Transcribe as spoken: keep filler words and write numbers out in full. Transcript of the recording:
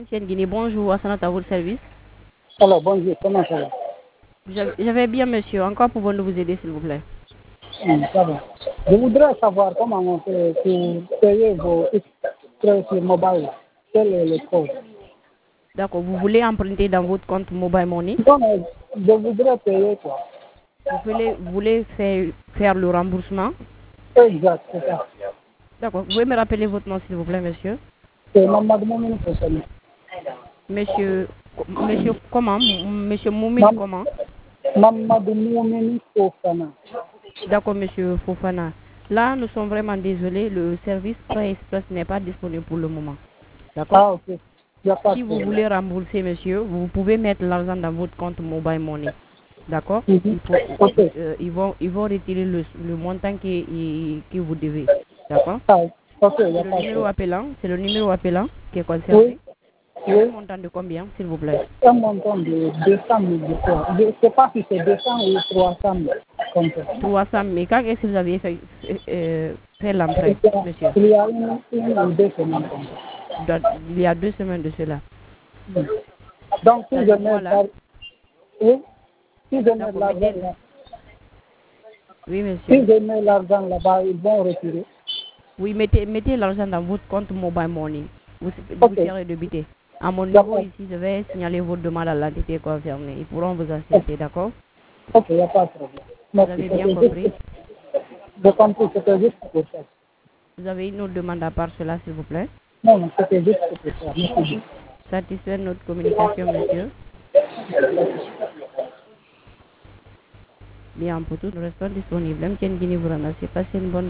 Monsieur Guinée, bonjour, Assanat à votre service. Alors, bonjour, comment ça va? Je, je vais bien, monsieur. Encore pouvons-nous vous aider, s'il vous plaît? Hum, ça va. Je voudrais savoir comment on fait pour payer vos extraits sur mobile. Quel est le code? D'accord, vous voulez emprunter dans votre compte Mobile Money? Non, mais je voudrais payer quoi? Vous voulez, vous voulez faire, faire le remboursement? Exact, c'est ça. D'accord, vous pouvez me rappeler votre nom, s'il vous plaît, monsieur? C'est Mamadou Moumine Fofana. Monsieur, monsieur comment? Monsieur Moumine Mam- comment? Mamadou Moumine Fofana. D'accord, monsieur Fofana. Là, nous sommes vraiment désolés, le service Prêt Express n'est pas disponible pour le moment. D'accord? Ah, ok. Il n'y a pas Si de vous problème. voulez rembourser, monsieur, vous pouvez mettre l'argent dans votre compte Mobile Money. D'accord? Mhm. Il faut, Ok. euh, ils, vont, ils vont retirer le, le montant que, que vous devez. D'accord? Ah, ok, il n'y C'est a le pas de numéro problème. appelant, c'est le numéro appelant qui est Oui, concerné. C'est un oui. montant de combien, s'il vous plaît? Un montant de deux cent mille, je crois. Je ne sais pas si c'est deux cents ou trois cents mille. Comme ça. trois cents mille. Quand est-ce que vous avez fait, fait, euh, fait l'emprunt, Il y a, monsieur? il y a une, une ou deux semaines comme ça. Dans- Il y a deux semaines de cela. Donc, si Dans je ce mets, mois-là? par- oui, si je mets D'accord, l'argent mettez... là, Oui, si monsieur. je mets l'argent là-bas, ils vont retirer. Oui, mettez, mettez l'argent dans votre compte Mobile Money. Vous, vous Ok, serez débité. À mon niveau d'accord. ici, je vais signaler votre demande à l'entité concernée. Ils pourront vous assister, d'accord? Ok, il n'y a pas de problème. Vous Merci. avez bien C'était juste, compris? j'ai compris, c'était juste pour ça. Vous avez une autre demande à part cela, s'il vous plaît? Non, non, c'était juste pour ça. Merci. Satisfait de notre communication, monsieur? Bien, pour tout, nous restons disponibles. Même si vous remercie, passez une bonne